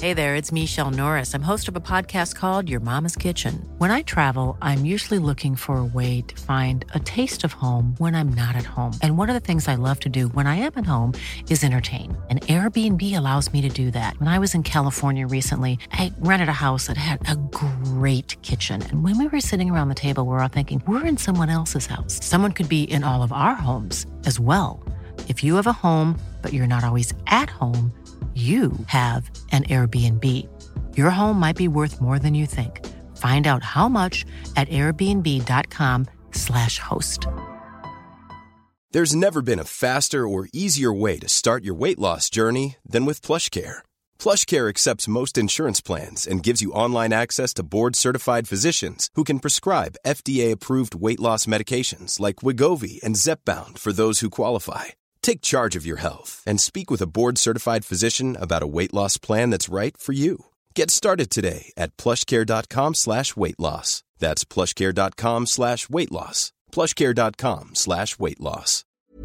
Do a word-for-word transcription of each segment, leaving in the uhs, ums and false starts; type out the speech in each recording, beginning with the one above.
Hey there, it's Michelle Norris. I'm host of a podcast called Your Mama's Kitchen. When I travel, I'm usually looking for a way to find a taste of home when I'm not at home. And one of the things I love to do when I am at home is entertain. And Airbnb allows me to do that. When I was in California recently, I rented a house that had a great kitchen. And when we were sitting around the table, we were all thinking, we're in someone else's house. Someone could be in all of our homes as well. If you have a home, but you're not always at home, you have an Airbnb. Your home might be worth more than you think. Find out how much at airbnb.com slash host. There's never been a faster or easier way to start your weight loss journey than with PlushCare. PlushCare accepts most insurance plans and gives you online access to board-certified physicians who can prescribe F D A-approved weight loss medications like Wegovy and Zepbound for those who qualify. Take charge of your health and speak with a board-certified physician about a weight loss plan that's right for you. Get started today at plushcare.com slash weight loss. That's plushcare.com slash weight loss. plushcare.com slash weight loss.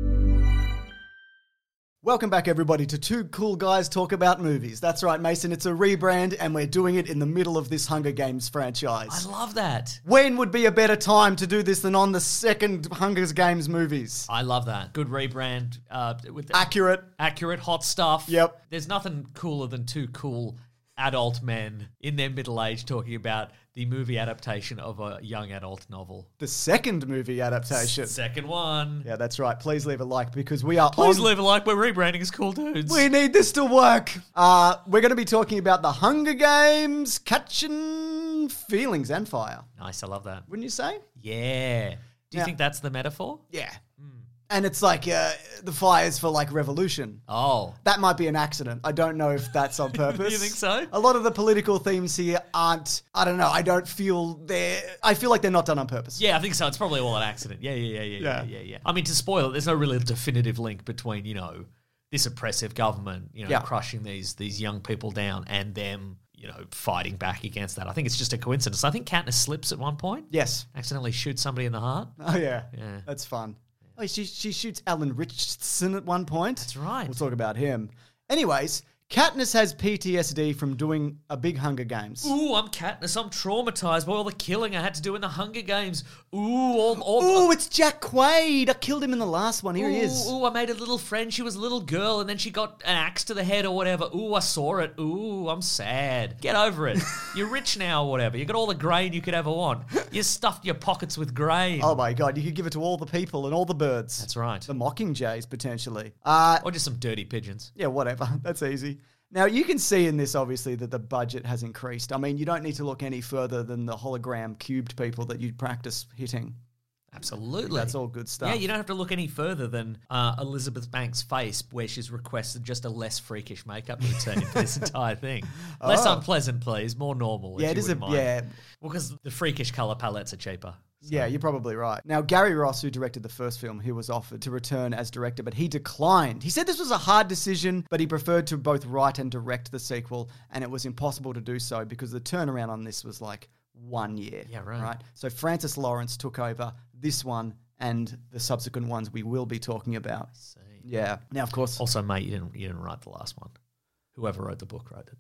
Welcome back, everybody, to Two Cool Guys Talk About Movies. That's right, Mason, it's a rebrand, and we're doing it in the middle of this Hunger Games franchise. I love that. When would be a better time to do this than on the second Hunger Games movies? I love that. Good rebrand. Uh, with Accurate. Accurate, hot stuff. Yep. There's nothing cooler than two cool adult men in their middle age talking about the movie adaptation of a young adult novel. The second movie adaptation. Second one. Yeah, that's right. Please leave a like because we are Please on... leave a like. We're rebranding as Cool Dudes. We need this to work. Uh, we're going to be talking about the Hunger Games, Catching Feelings and Fire. Nice, I love that. Wouldn't you say? Yeah. Do you Now- think that's the metaphor? Yeah. And it's like uh, the fire's for like revolution. Oh. That might be an accident. I don't know if that's on purpose. You think so? A lot of the political themes here aren't, I don't know, I don't feel they're, I feel like they're not done on purpose. Yeah, I think so. It's probably all an accident. Yeah, yeah, yeah, yeah, yeah, yeah, yeah. I mean, to spoil it, there's no really definitive link between, you know, this oppressive government, you know, Yeah. crushing these these young people down and them, you know, fighting back against that. I think it's just a coincidence. I think Katniss slips at one point. Yes. Accidentally shoots somebody in the heart. Oh, yeah. Yeah. That's fun. Oh, she, she shoots Alan Richardson at one point. That's right. We'll talk about him. Anyways, Katniss has P T S D from doing a big Hunger Games. Ooh, I'm Katniss. I'm traumatized by all the killing I had to do in the Hunger Games. Ooh, all... all Ooh, it's Jack Quaid. I killed him in the last one. Here ooh, he is. Ooh, I made a little friend. She was a little girl, and then she got an axe to the head or whatever. Ooh, I saw it. Ooh, I'm sad. Get over it. You're rich now or whatever. You got all the grain you could ever want. You stuffed your pockets with grain. Oh my God, you could give it to all the people and all the birds. That's right. The Mockingjays, potentially. Uh, Or just some dirty pigeons. yeah, whatever. That's easy. Now, you can see in this, obviously, that the budget has increased. I mean, you don't need to look any further than the hologram cubed people that you practice hitting. Absolutely. That's all good stuff. Yeah, you don't have to look any further than uh, Elizabeth Banks' face, where she's requested just a less freakish makeup routine for this entire thing. Less Oh. unpleasant, please. More normal. if Yeah, it you is a- wouldn't mind. yeah. Well, because the freakish colour palettes are cheaper. Yeah, you're probably right. Now, Gary Ross, who directed the first film, he was offered to return as director, but he declined. He said this was a hard decision, but he preferred to both write and direct the sequel, and it was impossible to do so because the turnaround on this was like one year. Yeah, right. Right. So Francis Lawrence took over this one and the subsequent ones we will be talking about. See. Yeah. Now, of course, Also, mate, you didn't you didn't write the last one. Whoever wrote the book wrote it.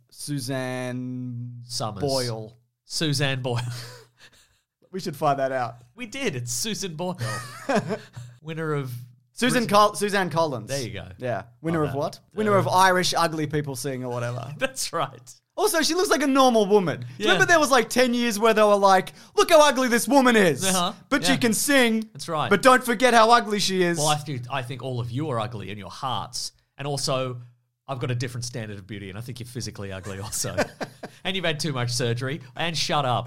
Suzanne Summers. Boyle. Suzanne Boyle. We should find that out. We did. It's Susan Boyle. Winner of... Susan Col- Suzanne Collins. There you go. Yeah. Winner Love of that. what? Winner of Irish Ugly People Sing or whatever. That's right. Also, she looks like a normal woman. Do you Yeah. Remember there was like ten years where they were like, look how ugly this woman is. Uh-huh. But Yeah. she can sing. That's right. But don't forget how ugly she is. Well, I think, I think all of you are ugly in your hearts. And also, I've got a different standard of beauty, and I think you're physically ugly also. And you've had too much surgery. And shut up.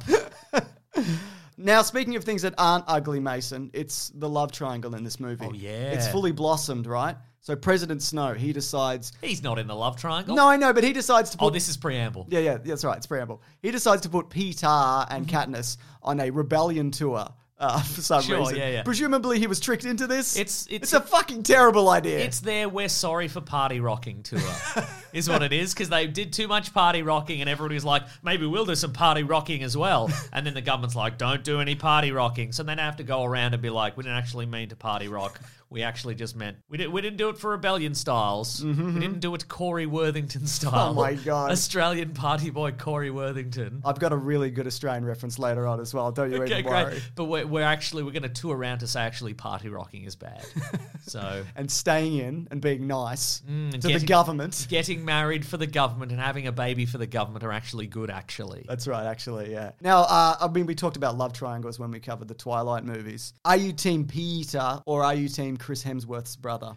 Now, speaking of things that aren't ugly, Mason, it's the love triangle in this movie. Oh, yeah. It's fully blossomed, right? So President Snow, he decides... He's not in the love triangle. No, I know, but he decides to put... Oh, this is preamble. Yeah, yeah, that's right. It's preamble. He decides to put Peter and Katniss on a rebellion tour uh, for some Sure, reason. yeah, yeah. Presumably he was tricked into this. It's- it's- it's a fucking terrible idea. It's their We're Sorry for Party Rocking tour, is what it is, because they did too much party rocking and everybody was like, maybe we'll do some party rocking as well. And then the government's like, don't do any party rocking. So then they have to go around and be like, we didn't actually mean to party rock. we actually just meant we didn't we didn't do it for Rebellion Styles. Mm-hmm. We didn't do it Corey Worthington style. Oh my God. Australian party boy Corey Worthington. I've got a really good Australian reference later on as well. Don't you Okay, even worry. great. But we're, we're actually we're going to tour around to say actually party rocking is bad. So And staying in and being nice and to the getting- government. getting married for the government and having a baby for the government are actually good. Actually, That's right, actually, yeah. Now, uh, I mean, we talked about love triangles when we covered the Twilight movies. Are you Team Peter or are you Team Chris Hemsworth's brother?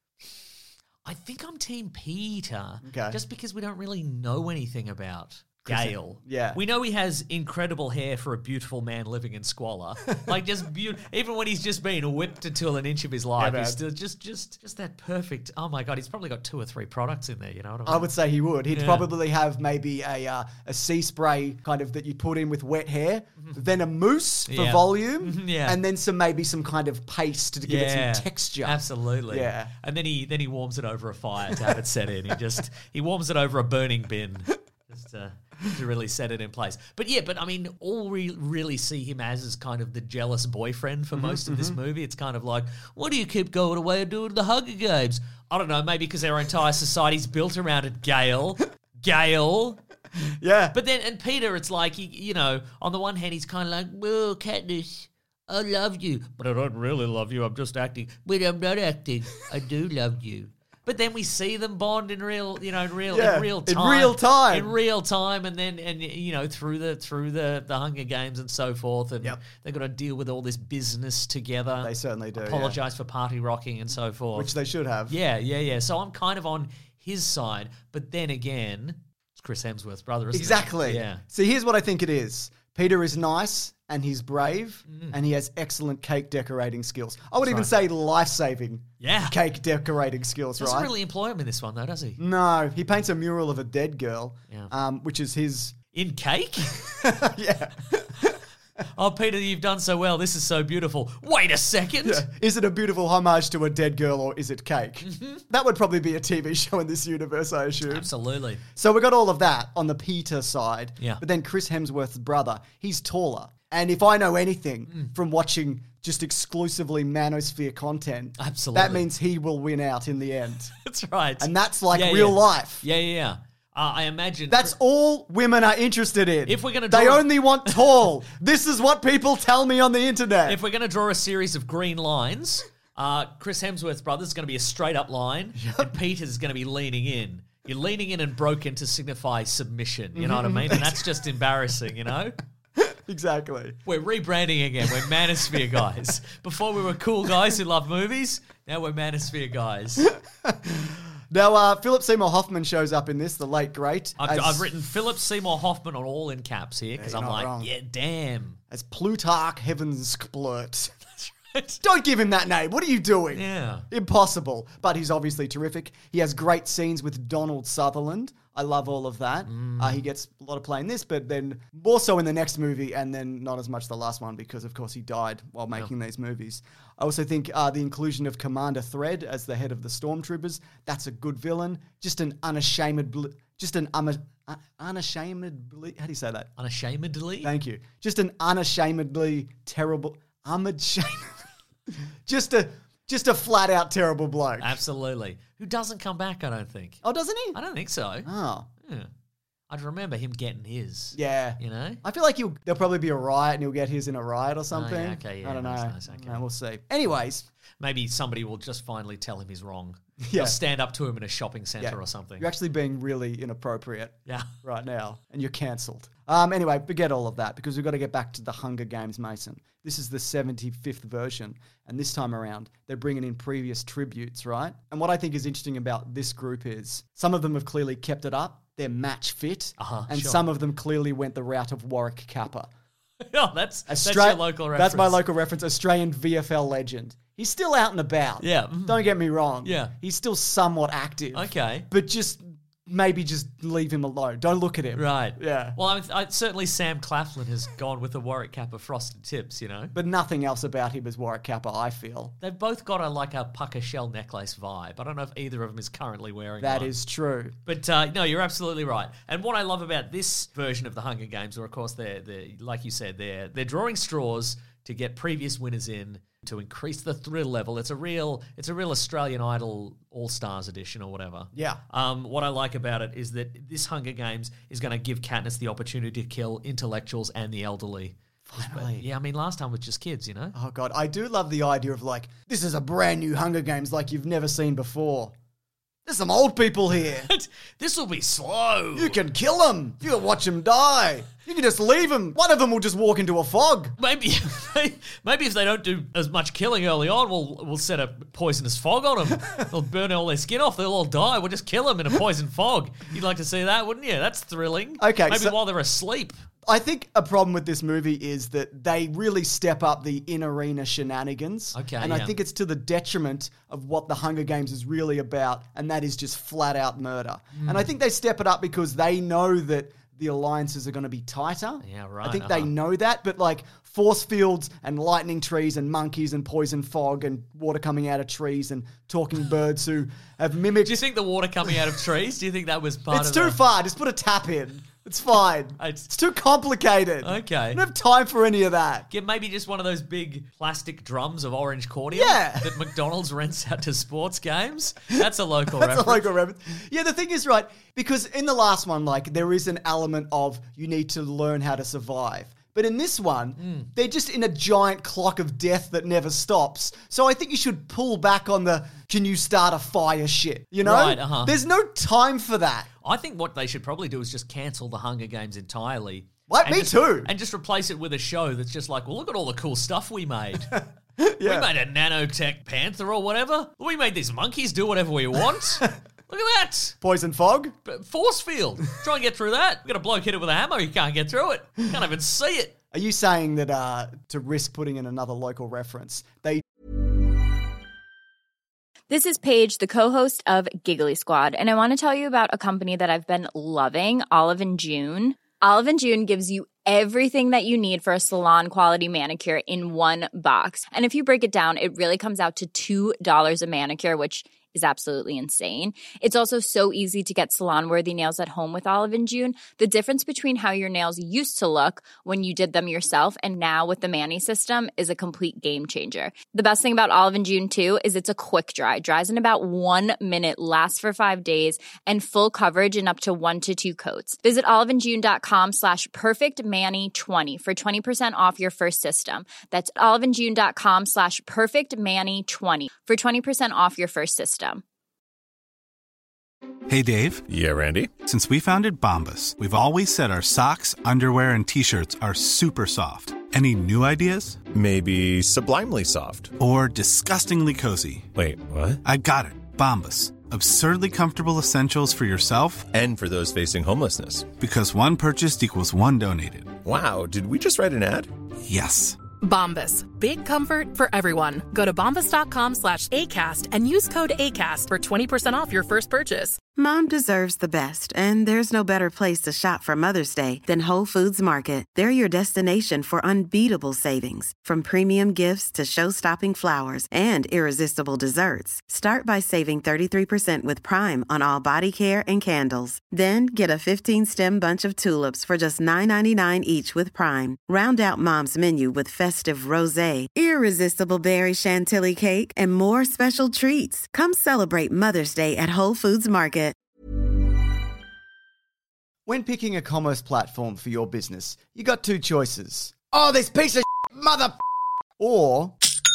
I think I'm Team Peter. Okay. Just because we don't really know anything about Gale. Yeah. We know he has incredible hair for a beautiful man living in squalor. Like just beautiful. Even when he's just been whipped until an inch of his life, Yeah, he's man. still just, just, just that perfect. Oh my God, he's probably got two or three products in there. You know what I mean? I would say he would. He'd Yeah. probably have maybe a uh, a sea spray kind of that you put in with wet hair, then a mousse for Yeah. volume, Yeah. and then some maybe some kind of paste to give it some texture. Absolutely. Yeah. And then he then he warms it over a fire to have it set in. He just he warms it over a burning bin. Just to, to really set it in place. But yeah, but I mean, all we really see him as is kind of the jealous boyfriend for most of this movie. It's kind of like, why do you keep going away and doing the Hunger Games? I don't know, maybe because our entire society's built around it, Gale. Gale. Yeah. But then, and Peter, it's like, he, you know, on the one hand, he's kind of like, well, Katniss, I love you. But I don't really love you. I'm just acting. But I'm not acting. I do love you. But then we see them bond in real, you know, in real, Yeah, in real in time, real time. in real time, and then, and you know, through the through the the Hunger Games and so forth, and Yep. they've got to deal with all this business together. They certainly do, yeah. Apologize for party rocking and so forth, Which they should have. yeah, yeah, yeah. So I'm kind of on his side, but then again, it's Chris Hemsworth's brother, isn't it? Exactly. Yeah. See, here's what I think it is. Peter is nice and he's brave Mm. and he has excellent cake decorating skills. I would even say life-saving Yeah. cake decorating skills, Doesn't right? really employ him in this one though, does he? No, he paints a mural of a dead girl, Yeah. um, which is his... In cake? yeah. Oh, Peter, you've done so well. This is so beautiful. Wait a second. Yeah. Is it a beautiful homage to a dead girl or is it cake? Mm-hmm. That would probably be a T V show in this universe, I assume. Absolutely. So we got all of that on the Peter side. Yeah. But then Chris Hemsworth's brother, he's taller. And if I know anything Mm. from watching just exclusively Manosphere content, Absolutely. that means he will win out in the end. That's right. And that's like Yeah, real yeah. life. Yeah, yeah, yeah. Uh, I imagine That's all women are interested in. If we're gonna They draw- only want tall. This is what people tell me on the internet. if we're going to draw a series of green lines, uh, Chris Hemsworth's brother is going to be a straight up line, and Peter's going to be leaning in. You're leaning in and broken to signify submission. You know what I mean? And that's just embarrassing, you know? Exactly. We're rebranding again. We're Manosphere guys. Before we were cool guys who love movies. Now we're Manosphere guys. Now, uh, Philip Seymour Hoffman shows up in this, the late great. I've, as, I've written Philip Seymour Hoffman on all in caps here because you're I'm not like, wrong. yeah, damn. as Plutarch Heavensplurt. Don't give him that name. What are you doing? Yeah. Impossible. But he's obviously terrific. He has great scenes with Donald Sutherland. I love all of that. Mm. Uh, he gets a lot of play in this, but then more so in the next movie, and then not as much the last one because, of course, he died while making these movies. I also think uh, the inclusion of Commander Thread as the head of the Stormtroopers, that's a good villain. Just an unashamed... Bl- just an um, uh, unashamedly... How do you say that? Unashamedly? Thank you. Just an unashamedly terrible... Unashamedly... just a... Just a flat out terrible bloke. Absolutely. Who doesn't come back, I don't think. Oh, doesn't he? I don't think so. Oh, Yeah. I'd remember him getting his. yeah. You know? I feel like he'll, there'll probably be a riot and he'll get his in a riot or something. Oh, yeah, okay, yeah, I don't know. nice, nice, okay. Uh, we'll see. Anyways, Maybe somebody will just finally tell him he's wrong. Yeah. Or stand up to him in a shopping centre yeah, or something. you're actually being really inappropriate Yeah. right now and you're cancelled. Um, anyway, forget all of that because we've got to get back to the Hunger Games, Mason. This is the seventy-fifth version, and this time around, they're bringing in previous tributes, right? And what I think is interesting about this group is some of them have clearly kept it up. They're match fit, Uh-huh, and sure. some of them clearly went the route of Warwick Kappa. Oh, that's, that's Austra- your local reference. That's my local reference. Australian V F L legend. He's still out and about. Yeah. Mhm. Don't get me wrong. Yeah. He's still somewhat active. Okay. But just maybe just leave him alone. Don't look at him. Right. Yeah. Well, I, I, certainly Sam Claflin has gone with the Warwick Kappa frosted tips, you know? But nothing else about him is Warwick Kappa, I feel. They've both got a like a pucker shell necklace vibe. I don't know if either of them is currently wearing That one. is true. But uh, no, you're absolutely right. And what I love about this version of the Hunger Games, are of course they're, they're like you said, they're they're drawing straws to get previous winners in to increase the thrill level. It's a real, it's a real Australian Idol All-Stars edition or whatever. Yeah. Um, what I like about it is that this Hunger Games is going to give Katniss the opportunity to kill intellectuals and the elderly. Finally. Yeah, I mean, last time was just kids, you know? Oh, God. I do love the idea of, like, this is a brand new Hunger Games like you've never seen before. There's some old people here. This will be slow. You can kill them. You can watch them die. You can just leave them. One of them will just walk into a fog. Maybe, maybe if they don't do as much killing early on, we'll we'll set a poisonous fog on them. They'll burn all their skin off. They'll all die. We'll just kill them in a poison fog. You'd like to see that, wouldn't you? That's thrilling. Okay, Maybe so- while they're asleep. I think a problem with this movie is that they really step up the in-arena shenanigans. Okay, And yeah. I think it's to the detriment of what the Hunger Games is really about, and that is just flat-out murder. Mm. And I think they step it up because they know that the alliances are going to be tighter. Yeah, right, I think uh-huh. they know that, but like force fields and lightning trees and monkeys and poison fog and water coming out of trees and talking birds who have mimicked... Do you think the water coming out of trees, do you think that was part It's of too the... far. Just put a tap in. It's fine. It's- It's too complicated. Okay. I don't have time for any of that. Get maybe just one of those big plastic drums of orange cordial Yeah. that McDonald's rents out to sports games. That's a local That's reference. a local reference. Yeah, the thing is, right, because in the last one, like, there is an element of you need to learn how to survive. But in this one, Mm. they're just in a giant clock of death that never stops. So I think you should pull back on the can you start a fire shit, you know? Right, uh-huh. There's no time for that. I think what they should probably do is just cancel the Hunger Games entirely. Like, And me just- too. And just replace it with a show that's just like, well, look at all the cool stuff we made. Yeah. We made a nanotech panther or whatever. We made these monkeys do whatever we want. Look at that. Poison fog? But force field. Try and get through that. We got a bloke hit it with a hammer. You can't get through it. You can't even see it. Are you saying that uh, to risk putting in another local reference, they This is Paige, the co-host of Giggly Squad, and I want to tell you about a company that I've been loving, Olive and June. Olive and June gives you everything that you need for a salon-quality manicure in one box. And if you break it down, it really comes out to two dollars a manicure, which is absolutely insane. It's also so easy to get salon-worthy nails at home with Olive and June. The difference between how your nails used to look when you did them yourself and now with the Mani system is a complete game changer. The best thing about Olive and June, too, is it's a quick dry. Dries in about one minute, lasts for five days, and full coverage in up to one to two coats. Visit oliveandjune.com slash perfectmani20 for twenty percent off your first system. That's oliveandjune.com slash perfectmani20 for twenty percent off your first system. Hey, Dave. Yeah, Randy. Since we founded Bombas, we've always said our socks, underwear, and T-shirts are super soft. Any new ideas? Maybe sublimely soft. Or disgustingly cozy? Wait, what? I got it. Bombas. Absurdly comfortable essentials for yourself And for those facing homelessness. because one purchased equals one donated. Wow, did we just write an ad? Yes. Bombas. Big comfort for everyone. Go to bombas.com slash ACAST and use code ACAST for twenty percent off your first purchase. Mom deserves the best, and there's no better place to shop for Mother's Day than Whole Foods Market. They're your destination for unbeatable savings, from premium gifts to show-stopping flowers and irresistible desserts. Start by saving thirty-three percent with Prime on all body care and candles. Then get a fifteen-stem bunch of tulips for just nine ninety-nine each with Prime. Round out Mom's menu with festive rosé, irresistible berry chantilly cake, and more special treats. Come celebrate Mother's Day at Whole Foods Market. When picking a commerce platform for your business, you got two choices. Oh, this piece of shit, mother... Or...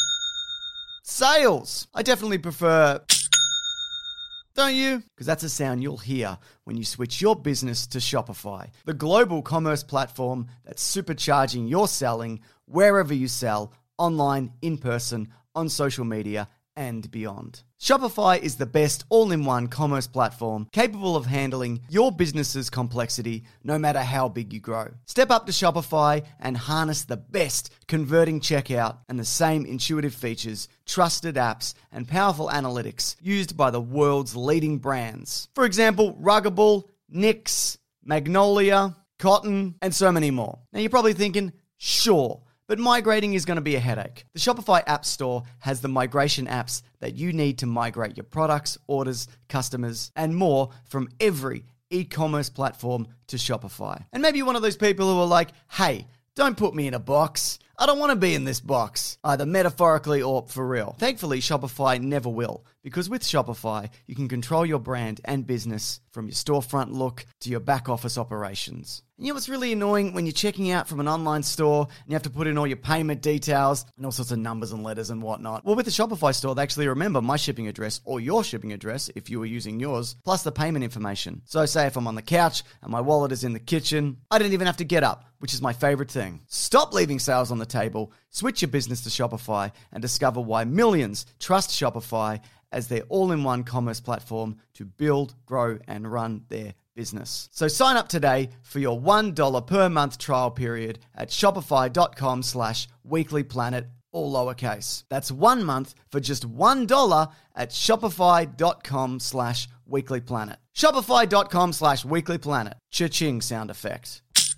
sales. I definitely prefer... Don't you? Because that's a sound you'll hear when you switch your business to Shopify, the global commerce platform that's supercharging your selling wherever you sell, online, in person, on social media, and beyond. Shopify is the best all-in-one commerce platform capable of handling your business's complexity no matter how big you grow. Step up to Shopify and harness the best converting checkout and the same intuitive features, trusted apps, and powerful analytics used by the world's leading brands. For example, Ruggable, Nix, Magnolia, Cotton, and so many more. Now you're probably thinking, sure, but migrating is going to be a headache. The Shopify App Store has the migration apps that you need to migrate your products, orders, customers, and more from every e-commerce platform to Shopify. And maybe you're one of those people who are like, hey, Don't put me in a box. I don't want to be in this box, either metaphorically or for real. Thankfully, Shopify never will, because with Shopify, you can control your brand and business from your storefront look to your back office operations. And you know what's really annoying? When you're checking out from an online store and you have to put in all your payment details and all sorts of numbers and letters and whatnot. Well, with the Shopify store, they actually remember my shipping address or your shipping address if you were using yours, plus the payment information. So say if I'm on the couch and my wallet is in the kitchen, I don't even have to get up, which is my favorite thing. Stop leaving sales on the table, switch your business to Shopify, and discover why millions trust Shopify as their all-in-one commerce platform to build, grow, and run their business. So sign up today for your one dollar per month trial period at shopify.com slash weeklyplanet, all lowercase. That's one month for just one dollar at shopify.com slash weeklyplanet. Shopify.com slash weeklyplanet. Cha-ching sound effect.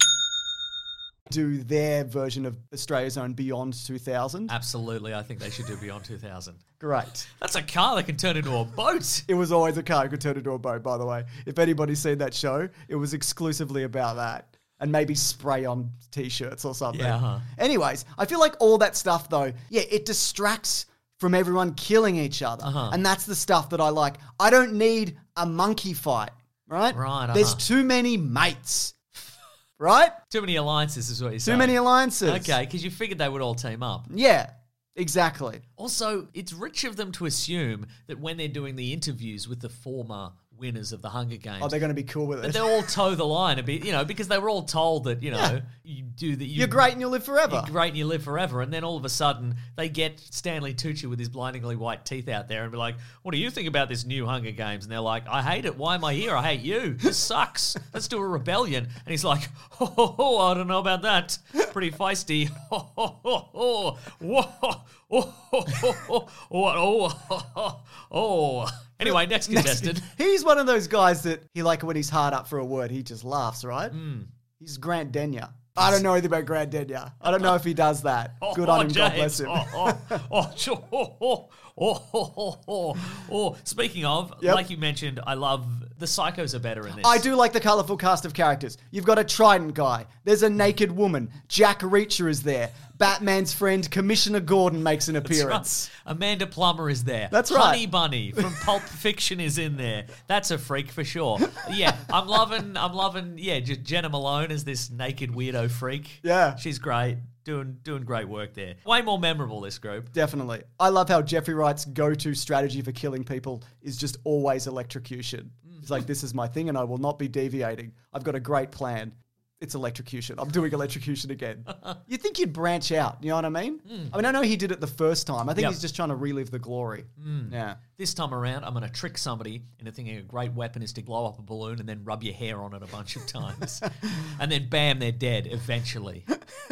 Do their version of Australia's Own Beyond two thousand. Absolutely, I think they should do Beyond two thousand. Great. That's a car that can turn into a boat. It was always a car that could turn into a boat, by the way. If anybody's seen that show, it was exclusively about that. And maybe spray on T-shirts or something. Yeah. Huh? Anyways, I feel like all that stuff, though, yeah, it distracts from everyone killing each other. Uh-huh. And that's the stuff that I like. I don't need a monkey fight, right? Right, uh-huh. There's too many mates. Right? Too many alliances is what you're saying. Too many alliances. Okay, because you figured they would all team up. Yeah, exactly. Also, it's rich of them to assume that when they're doing the interviews with the former winners of the Hunger Games, Oh, they're going to be cool with it. that they'll all toe the line a bit, you know, because they were all told that, you know, Yeah. you do that. You, You're great and you'll live forever. You're great and you live forever. And then all of a sudden, they get Stanley Tucci with his blindingly white teeth out there and be like, what do you think about this new Hunger Games? And they're like, I hate it. Why am I here? I hate you. This sucks. Let's do a rebellion. And he's like, oh, oh, oh I don't know about that. Pretty feisty. Oh, oh, oh, oh, whoa, oh, oh, oh, oh, oh, oh, oh. Anyway, next contestant. He's one of those guys that he, like, when he's hard up for a word, he just laughs, right? Mm. He's Grant Denyer. I don't know anything about Grant Denyer. I don't know if he does that. Oh, Good on oh, him. God James. bless him. Oh, oh, oh, sure. oh, oh, oh, oh, oh, oh. Speaking of, Yep. like you mentioned, I love the psychos are better in this. I do like the colourful cast of characters. You've got a Trident guy. There's a naked woman. Jack Reacher is there. Batman's friend, Commissioner Gordon, makes an That's appearance. right. Amanda Plummer is there. That's right. Honey Bunny from Pulp Fiction is in there. That's a freak for sure. Yeah, I'm loving, I'm loving, yeah, just Jenna Malone as this naked weirdo freak. Yeah. She's great. Doing doing great work there. Way more memorable, this group. Definitely. I love how Jeffrey Wright's go-to strategy for killing people is just always electrocution. He's like, this is my thing and I will not be deviating. I've got a great plan. It's electrocution. I'm doing electrocution again. You'd think you'd branch out. You know what I mean? Mm. I mean, I know he did it the first time. I think Yep. he's just trying to relive the glory. Mm. Yeah. This time around, I'm going to trick somebody into thinking a great weapon is to blow up a balloon and then rub your hair on it a bunch of times. And then bam, they're dead eventually.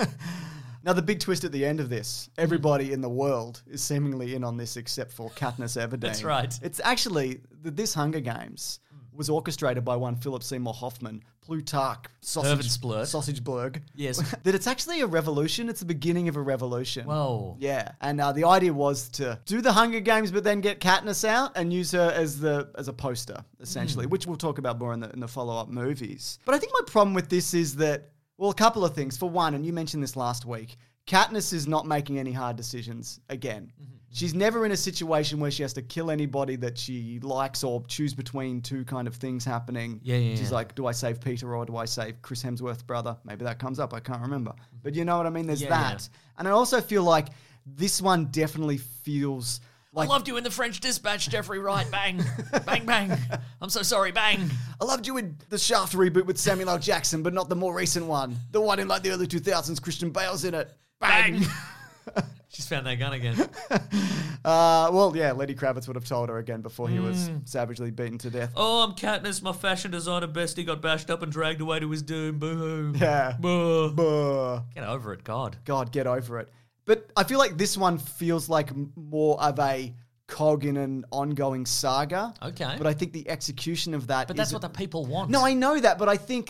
Now, the big twist at the end of this, everybody in the world is seemingly in on this except for Katniss Everdeen. That's right. It's actually, the, this Hunger Games was orchestrated by one Philip Seymour Hoffman, Plutarch, Sausage, Hervensplurt. Sausage Blurg. Yes. That it's actually a revolution. It's the beginning of a revolution. Whoa. Yeah. And uh, the idea was to do the Hunger Games, but then get Katniss out and use her as the as a poster, essentially, Mm. which we'll talk about more in the, in the follow-up movies. But I think my problem with this is that, well, a couple of things. For one, and you mentioned this last week, Katniss is not making any hard decisions again. Mm-hmm. She's never in a situation where she has to kill anybody that she likes or choose between two kind of things happening. Yeah, yeah, She's yeah. like, do I save Peter or do I save Chris Hemsworth's brother? Maybe that comes up. I can't remember. But you know what I mean? There's Yeah, that. And I also feel like this one definitely feels like... I loved you in the French Dispatch, Jeffrey Wright. Bang. Bang, bang. I'm so sorry. Bang. I loved you in the Shaft reboot with Samuel L. Jackson, but not the more recent one. The one in like the early two thousands, Christian Bale's in it. Bang! Bang. She's found that gun again. Uh, well, yeah, Lenny Kravitz would have told her again before he was savagely beaten to death. Oh, I'm Katniss, my fashion designer bestie got bashed up and dragged away to his doom. Boo-hoo. Yeah. Boo. Buh. Get over it, God. God, get over it. But I feel like this one feels like m- more of a cog in an ongoing saga. Okay. But I think the execution of that But is... that's what the people want. No, I know that, but I think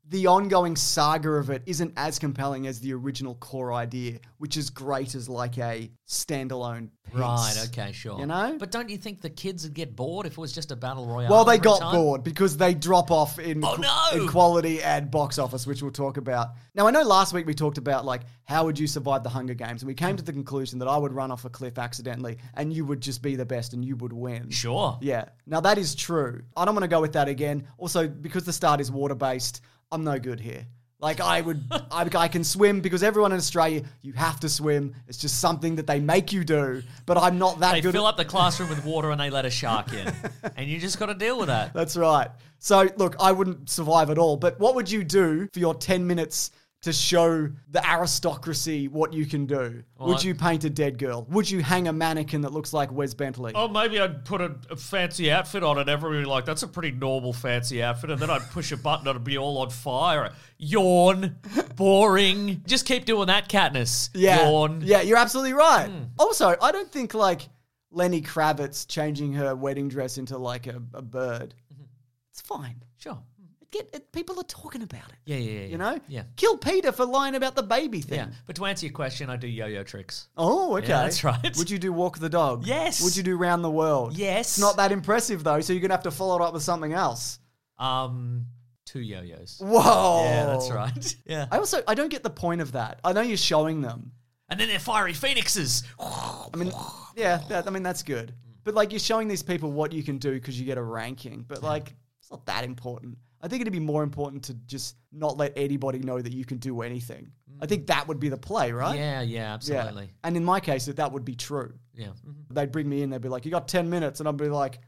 the ongoing saga of it isn't as compelling as the original core idea, which is great as like a standalone piece. Right, okay, sure. You know? But don't you think the kids would get bored if it was just a battle royale? Well, they every got time? bored because they drop off in, Oh, no! in quality and box office, which we'll talk about. Now, I know last week we talked about, like, how would you survive the Hunger Games? And we came to the conclusion that I would run off a cliff accidentally and you would just be the best and you would win. Sure. Yeah. Now, that is true. I don't want to go with that again. Also, because the start is water-based, I'm no good here. Like, I would, I, I can swim because everyone in Australia, you have to swim. It's just something that they make you do. But I'm not that They good. fill at- up the classroom with water and they let a shark in. And you just got to deal with that. That's right. So, look, I wouldn't survive at all. But what would you do for your ten minutes to show the aristocracy what you can do? Well, would I- you paint a dead girl? Would you hang a mannequin that looks like Wes Bentley? Oh, maybe I'd put a, a fancy outfit on and everybody would be like, that's a pretty normal fancy outfit. And then I'd push a button and it'd be all on fire. Yawn. Boring. Just keep doing that, Katniss. Yeah. Yawn. Yeah, you're absolutely right. Hmm. Also, I don't think, like, Lenny Kravitz changing her wedding dress into, like, a, a bird. Mm-hmm. It's fine. Sure. Get it, people are talking about it. Yeah, yeah, yeah. You know? Yeah. Kill Peter for lying about the baby thing. Yeah. But to answer your question, I do yo-yo tricks. Oh, okay. Yeah, that's right. Would you do walk the dog? Yes. Would you do round the world? Yes. It's not that impressive, though, so you're going to have to follow it up with something else. Um, two yo-yos. Whoa. Yeah, that's right. Yeah. I also, I don't get the point of that. I know you're showing them. And then they're fiery phoenixes. I mean, yeah, that, I mean, that's good. But, like, you're showing these people what you can do because you get a ranking. But, like, it's not that important. I think it'd be more important to just not let anybody know that you can do anything. I think that would be the play, right? Yeah, yeah, absolutely. Yeah. And in my case, that, that would be true. Yeah. Mhm. They'd bring me in, they'd be like, you got ten minutes. And I'd be like,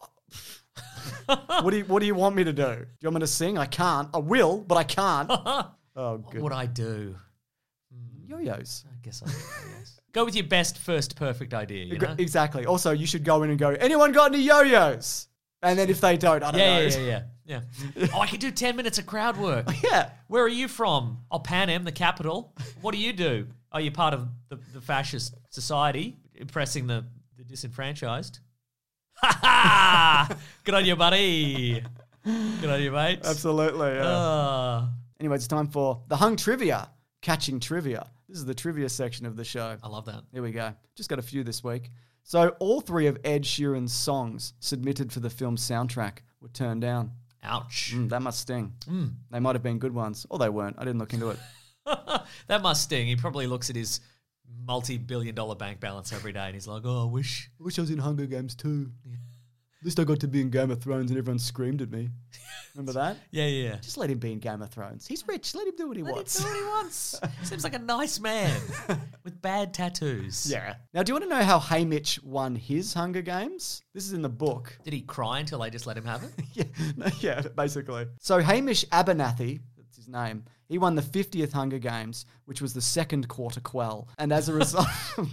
what do you what do you want me to do? Do you want me to sing? I can't. I will, but I can't. Oh, What good. would I do? Yo-yos. I guess I would, yes. Go with your best first perfect idea, you know? Exactly. Also, you should go in and go, anyone got any yo-yos? And then if they don't, I don't Yeah, know. yeah, yeah, yeah, yeah. Oh, I can do ten minutes of crowd work. Yeah. Where are you from? Oh, Pan Am, the capital. What do you do? Oh, you're part of the, the fascist society, impressing the, the disenfranchised. Ha ha! Good on you, buddy. Good on you, mate. Absolutely. Yeah. Uh, Anyway, it's time for the Hung Trivia, Catching Trivia. This is the trivia section of the show. I love that. Here we go. Just got a few this week. So all three of Ed Sheeran's songs submitted for the film's soundtrack were turned down. Ouch. Mm, that must sting. Mm. They might have been good ones, or they weren't. I didn't look into it. That must sting. He probably looks at his multi-billion dollar bank balance every day and he's like, oh, I wish. I wish I was in Hunger Games too. At least I got to be in Game of Thrones and everyone screamed at me. Remember that? Yeah, yeah. Just let him be in Game of Thrones. He's rich. Let him do what he Let wants. him do what he wants. Seems like a nice man with bad tattoos. Yeah. Now, do you want to know how Haymitch won his Hunger Games? This is in the book. Did he cry until they just let him have it? yeah, no, yeah, basically. So Hamish Abernathy, that's his name, he won the fiftieth Hunger Games, which was the second quarter quell. And as a result...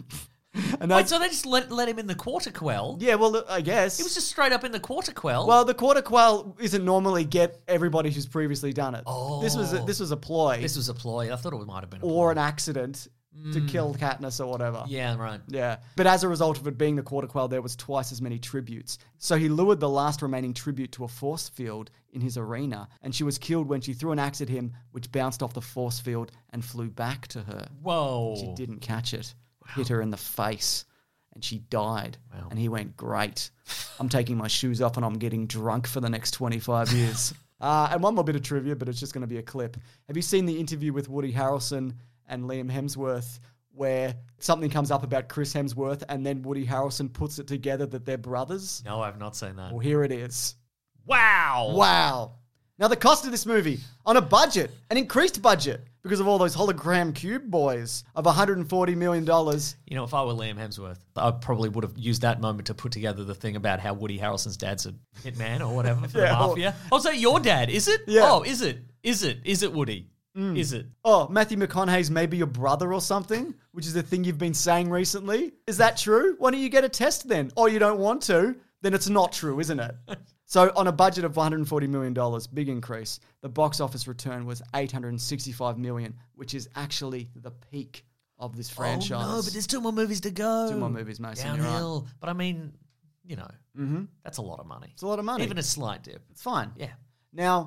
and Wait, that's, so they just let, let him in the quarter quell? yeah, well, I guess. He was just straight up in the quarter quell? Well, the quarter quell isn't normally get everybody who's previously done it. Oh. This was a, this was a ploy. This was a ploy. I thought it might have been a or ploy. an accident to kill Katniss or whatever. Yeah, right. Yeah. But as a result of it being the quarter quell, there was twice as many tributes. So he lured the last remaining tribute to a force field in his arena, and she was killed when she threw an axe at him, which bounced off the force field and flew back to her. Whoa. She didn't catch it. Hit her in the face, and she died. Wow. And he went, great. I'm taking my shoes off and I'm getting drunk for the next twenty-five years. Uh, and one more bit of trivia, but it's just going to be a clip. Have you seen the interview with Woody Harrelson and Liam Hemsworth where something comes up about Chris Hemsworth and then Woody Harrelson puts it together that they're brothers? No, I've not seen that. Well, here it is. Wow. Wow. Now, the cost of this movie, on a budget, an increased budget, because of all those hologram cube boys, of one hundred forty million dollars. You know, if I were Liam Hemsworth, I probably would have used that moment to put together the thing about how Woody Harrelson's dad's a hitman or whatever for Yeah, the or- mafia. Oh, so your dad, is it? Yeah. Oh, is it? Is it? Is it Woody? Is it? Oh, Matthew McConaughey's maybe your brother or something, which is a thing you've been saying recently. Is that true? Why don't you get a test then? Or you don't want to, then it's not true, isn't it? So on a budget of one hundred forty million dollars, big increase, the box office return was eight hundred sixty-five million dollars, which is actually the peak of this franchise. Oh, no, but there's two more movies to go. Two more movies, Mason, you're right. Downhill. But I mean, you know, Mm-hmm. that's a lot of money. It's a lot of money. Even a slight dip. It's fine. Yeah. Now,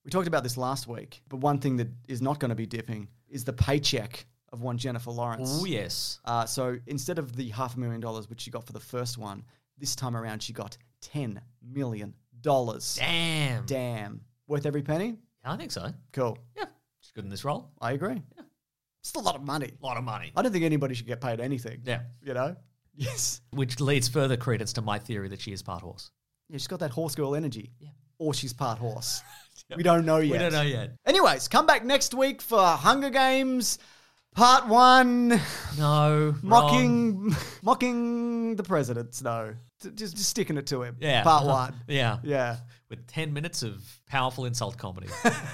We talked about this last week, but one thing that is not going to be dipping is the paycheck of one Jennifer Lawrence. Oh, yes. Uh, so instead of the half a million dollars which she got for the first one, this time around she got ten million dollars. Damn. Damn. Worth every penny? I think so. Cool. Yeah. She's good in this role. I agree. Yeah. It's a lot of money. A lot of money. I don't think anybody should get paid anything. Yeah. You know? Yes. Which leads further credence to my theory that she is part horse. Yeah, she's got that horse girl energy. Yeah. Or she's part horse. We don't know yet. We don't know yet. Anyways, come back next week for Hunger Games Part One. No. Mocking wrong. mocking the presidents, no. Just, just sticking it to him. Yeah. Part one. Yeah. Yeah. With ten minutes of powerful insult comedy.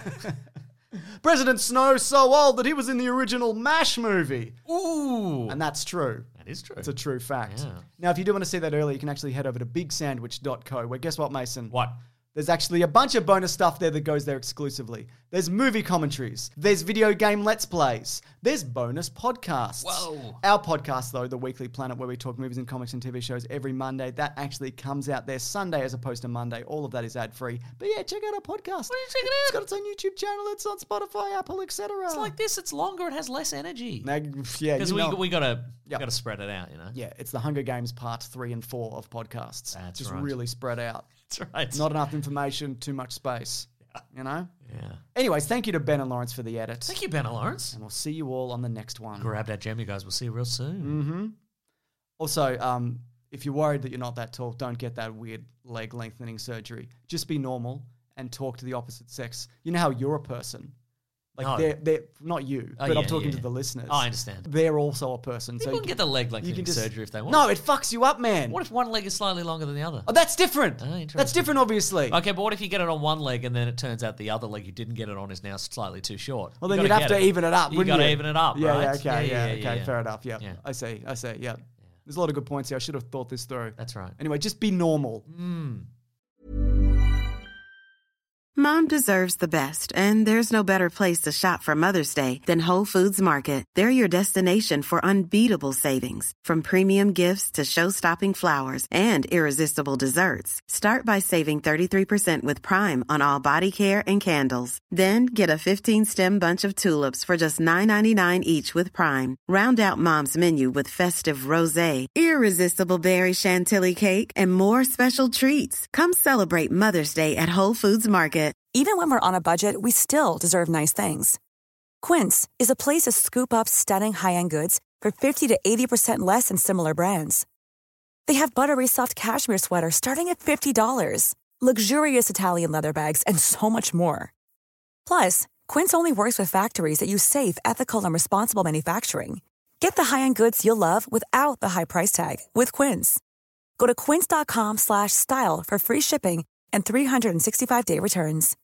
President Snow's so old that he was in the original MASH movie. Ooh. And that's true. That is true. It's a true fact. Yeah. Now, if you do want to see that earlier, you can actually head over to big sandwich dot co, where guess what, Mason? What? There's actually a bunch of bonus stuff there that goes there exclusively. There's movie commentaries. There's video game Let's Plays. There's bonus podcasts. Whoa. Our podcast, though, The Weekly Planet, where we talk movies and comics and T V shows every Monday, that actually comes out there Sunday as opposed to Monday. All of that is ad-free. But yeah, check out our podcast. What are you checking out? It's got its own YouTube channel. It's on Spotify, Apple, et cetera. It's like this. It's longer. It has less energy. Now, yeah, Because you we know- we gotta Yep. gotta spread it out. You know. Yeah, it's the Hunger Games part three and four of podcasts. That's Just right. really spread out. That's right. Not enough information, too much space. You know? Yeah. Anyways, thank you to Ben and Lawrence for the edit. Thank you, Ben and Lawrence. And we'll see you all on the next one. Grab that gem, you guys. We'll see you real soon. Mm-hmm. Also, um, if you're worried that you're not that tall, don't get that weird leg lengthening surgery. Just be normal and talk to the opposite sex. You know how you're a person. Like No. they're they're not you, Oh, but I'm yeah, talking yeah. to the listeners. Oh, I understand. They're also a person. People so can get the leg you lengthening can just- surgery if they want. No, it fucks you up, man. What if one leg is slightly longer than the other? Oh, that's different. Oh, interesting. That's different, obviously. Okay, but what if you get it on one leg and then it turns out the other leg you didn't get it on is now slightly too short? Well, You then you'd gotta have to get even it up, You wouldn't got to you? even it up, Yeah, right? yeah, okay, yeah, yeah, okay, yeah. fair enough. Yeah, Yeah. I see, I see. Yeah, there's a lot of good points here. I should have thought this through. That's right. Anyway, just be normal. Mm. Mom deserves the best, and there's no better place to shop for Mother's Day than Whole Foods Market. They're your destination for unbeatable savings, from premium gifts to show-stopping flowers and irresistible desserts. Start by saving thirty-three percent with Prime on all body care and candles. Then get a fifteen-stem bunch of tulips for just nine ninety-nine each with Prime. Round out Mom's menu with festive rosé, irresistible berry chantilly cake, and more special treats. Come celebrate Mother's Day at Whole Foods Market. Even when we're on a budget, we still deserve nice things. Quince is a place to scoop up stunning high-end goods for fifty to eighty percent less than similar brands. They have buttery soft cashmere sweaters starting at fifty dollars, luxurious Italian leather bags, and so much more. Plus, Quince only works with factories that use safe, ethical, and responsible manufacturing. Get the high-end goods you'll love without the high price tag with Quince. Go to quince.com slash style for free shipping and three sixty-five day returns.